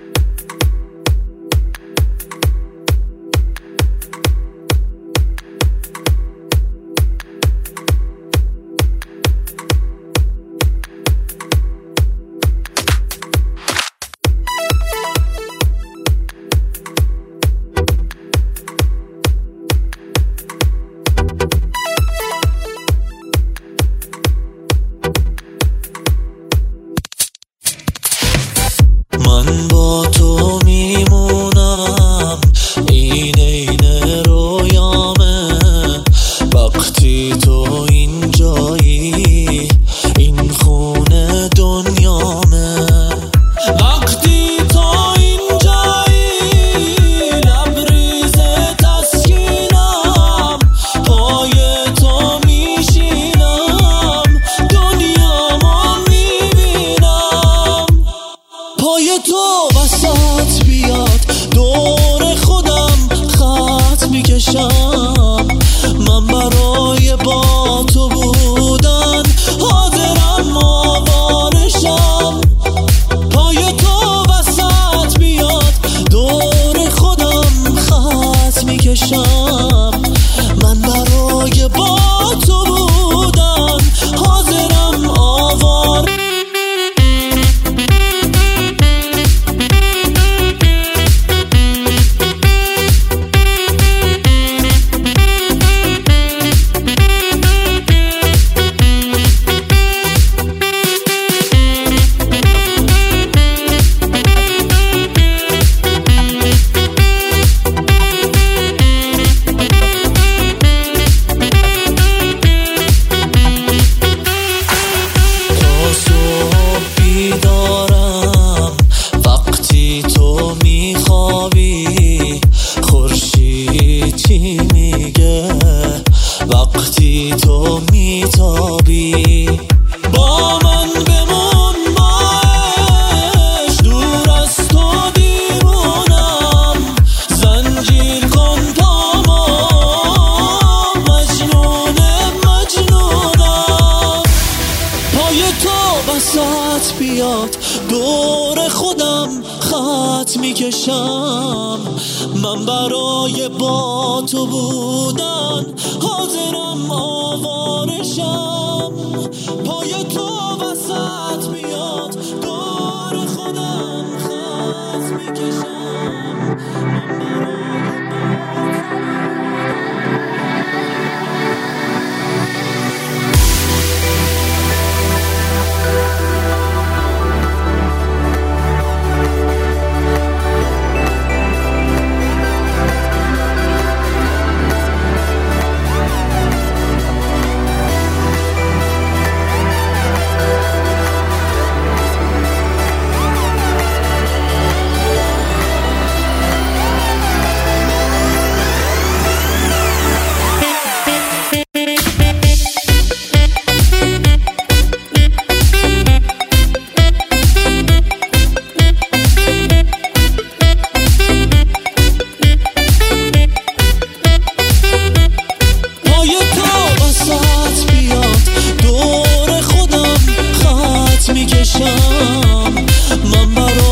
من با تو میمونم، این رویامه. وقتی تو اینجایی، این خونه دنیامه. وقتی تو اینجایی، لبریز تسکینم. پای تو میشینم، دنیامو میبینم. پای تو وسط بیاد، دور خودم خط میکشم. من برای با تو بودن حاضرم آوارشم. پای تو وسط بیاد، دور خودم خط میکشم. من برای با تو بودن حاضرم آوارشم. دارم وقتی تو میخوابی، خورشید چی میگه وقتی تو میتابی؟ با من بمون باش، دور از تو دیوونم. زنجیر کن پامو، مجنونم. پای تو وسط بیاد، دور خودم خط میکشم. من برای با تو بودن حاضرم آوارشم. پای تو وسط بیاد، دور خودم خط میکشم. من برای